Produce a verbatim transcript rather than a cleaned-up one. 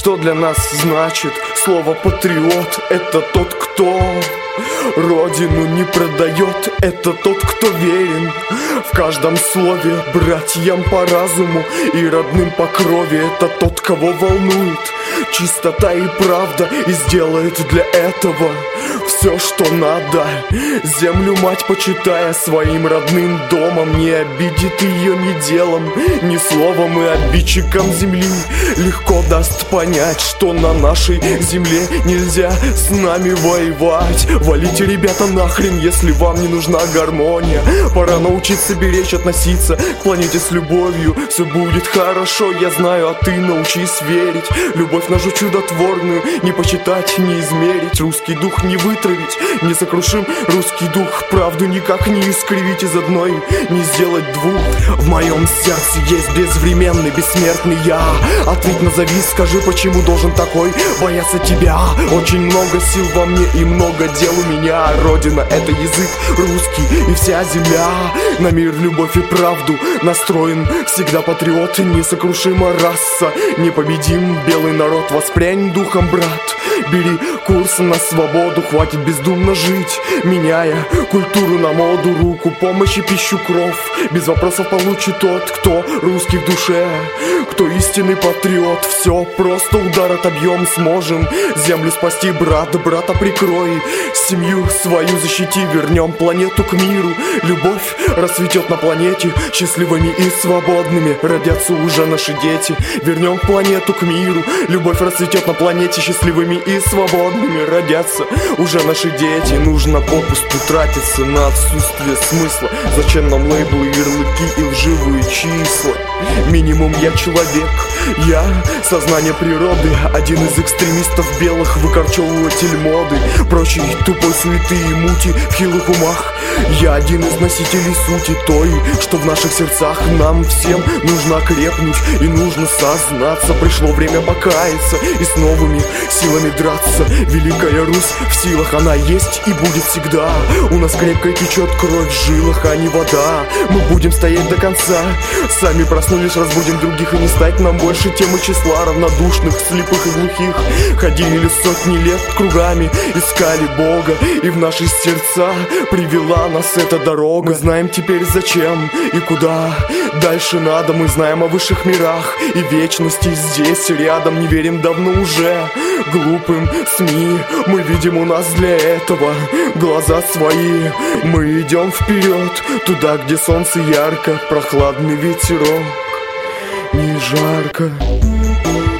Что для нас значит слово патриот? Это тот, кто родину не продает. Это тот, кто верен в каждом слове братьям по разуму и родным по крови. Это тот, кого волнует чистота и правда, и сделает для этого все, что надо. Землю мать почитая своим родным домом, не обидит ее ни делом, ни словом. И обидчикам земли легко даст понять, что на нашей земле нельзя с нами воевать. Валите, ребята, нахрен, если вам не нужна гармония. Пора научиться беречь, относиться к планете с любовью. Все будет хорошо, я знаю, а ты научись верить. Любовь нашу чудотворную не почитать, не измерить. Русский дух не вытравить, не сокрушим русский дух. Правду никак не искривить, из одной не сделать двух. В моем сердце есть безвременный, бессмертный я. Ответь, назови, скажи, почему должен такой бояться тебя. Очень много сил во мне и много дел у меня. Родина — это язык русский и вся земля. На мир, любовь и правду настроен всегда патриот. Несокрушима раса, непобедим белый народ. Воспрянь духом, брат, бери курс на свободу. Хватит бездумно жить, меняя культуру на моду. Руку помощи, пищу, кров без вопросов получит тот, кто русский в душе, кто истинный патриот. Все просто, удар отобьем, сможем землю спасти. Брат, брата прикрой, семью свою защити. Вернем планету к миру, любовь расцветет на планете. Счастливыми и свободными родятся уже наши дети. Вернем планету к миру, любовь расцветет на планете. Счастливыми и свободными родятся уже наши дети. Нужно попусту тратиться на отсутствие смысла. Зачем нам лейблы, ярлыки и лживые числа? Минимум я человек, я сознание природы. Один из экстремистов белых, выкорчевыватель моды, прочей тупой суеты и мути в хилых умах. Я один из носителей сути той, что в наших сердцах. Нам всем нужно окрепнуть и нужно сознаться. Пришло время покаяться и с новыми силами драться. Великая Русь в силах, она есть и будет всегда. У нас крепко течет кровь в жилах, а не вода. Мы будем стоять до конца. Сами проснулись, разбудим других, и не стать нам больше темы числа равнодушных, слепых и глухих. Ходили сотни лет кругами, искали Бога, и в наши сердца привела нас эта дорога. Мы знаем теперь зачем и куда дальше надо. Мы знаем о высших мирах и вечности здесь рядом. Не верим давно уже глупым СМИ. Мы видим, у нас для этого глаза свои. Мы идем вперед, туда, где солнце ярко, прохладный ветерок, не жарко.